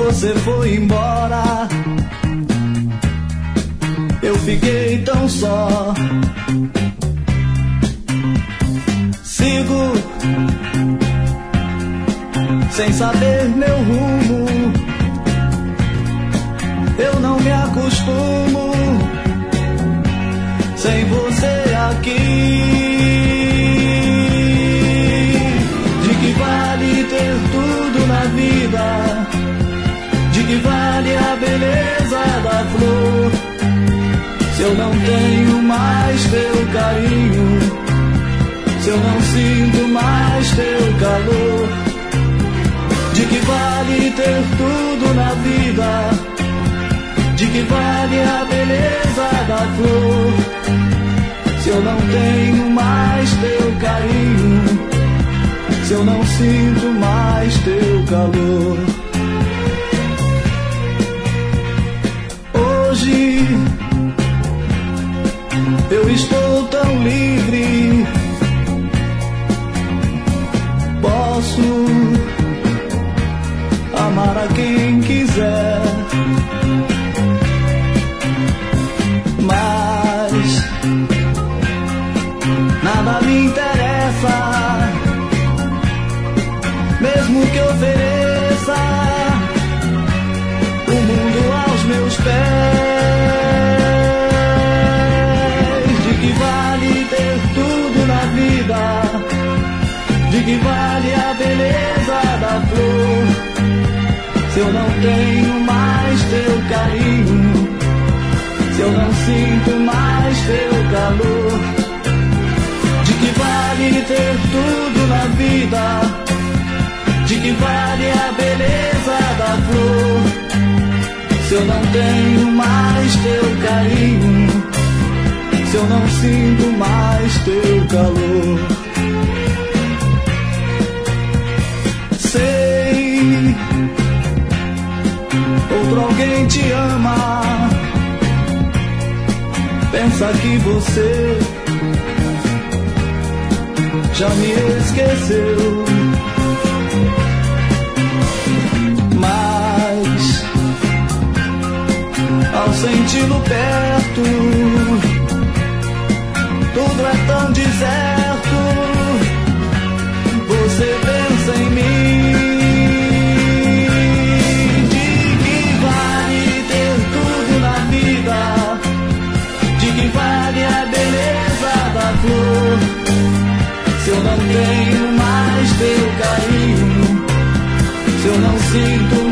você foi embora, eu fiquei tão só. Sigo sem saber meu rumo, eu não me acostumo sem você aqui. De que vale ter tudo na vida? De que vale a beleza da flor, se eu não tenho mais teu carinho, se eu não sinto mais teu calor? De que vale ter tudo na vida? De que vale a beleza da flor, se eu não tenho mais teu carinho, se eu não sinto mais teu calor? Hoje eu estou tão livre, posso amar a quem quiser, mas nada me interessa, mesmo que ofereça o mundo aos meus pés. De que vale ter tudo na vida? De que vale a beleza da flor, se eu não tenho mais teu carinho, se eu não sinto mais teu calor? De que vale ter tudo na vida? De que vale a beleza da flor, se eu não tenho mais teu carinho, se eu não sinto mais teu calor? Sei, outro alguém te ama, pensa que você já me esqueceu, mas ao senti-lo perto, tudo é tão deserto. Você pensa em mim. De que vale ter tudo na vida? De que vale a beleza da flor, se eu não tenho mais teu carinho, se eu não sinto